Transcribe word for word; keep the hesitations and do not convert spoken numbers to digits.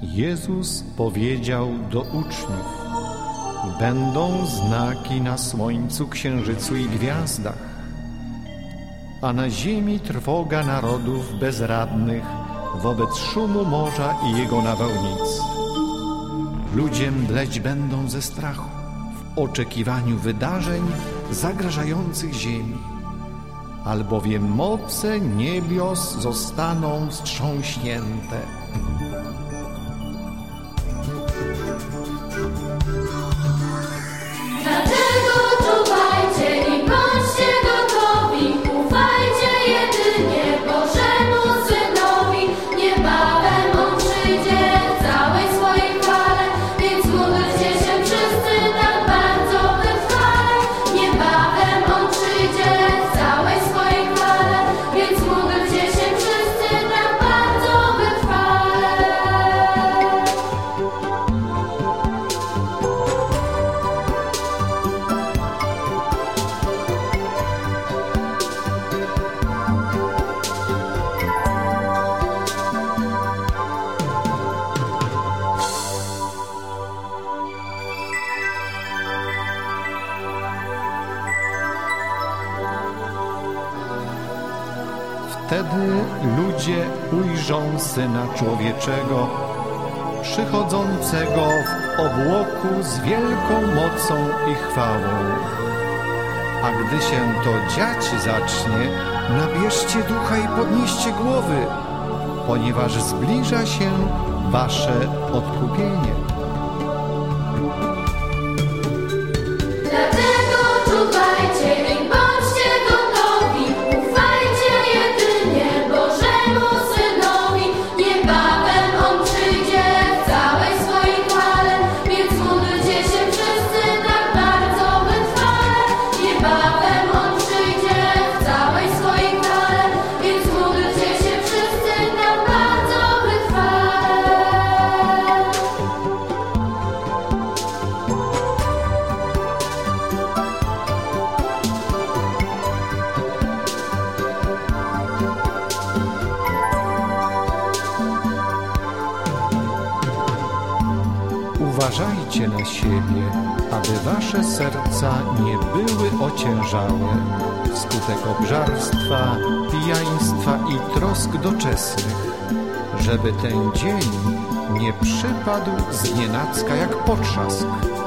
Jezus powiedział do uczniów: będą znaki na słońcu, księżycu i gwiazdach, a na ziemi trwoga narodów bezradnych wobec szumu morza i jego nawałnic. Ludzie mdleć będą ze strachu w oczekiwaniu wydarzeń zagrażających ziemi, albowiem moce niebios zostaną wstrząśnięte. Wtedy ludzie ujrzą Syna Człowieczego, przychodzącego w obłoku z wielką mocą i chwałą. A gdy się to dziać zacznie, nabierzcie ducha i podnieście głowy, ponieważ zbliża się wasze odkupienie. Dlatego czuwajcie i bądźcie gotowi, ufajcie jedynie Bożemu Synowi. Niebawem On przyjdzie w całej swojej chwale, więc módlcie się wszyscy tak bardzo wytrwale. Niebawem On przyjdzie w całej swojej chwale, więc módlcie się wszyscy tak bardzo wytrwale. Uważajcie na siebie, aby wasze serca nie były ociężałe wskutek obżarstwa, pijaństwa i trosk doczesnych, żeby ten dzień nie przypadł znienacka jak potrzask.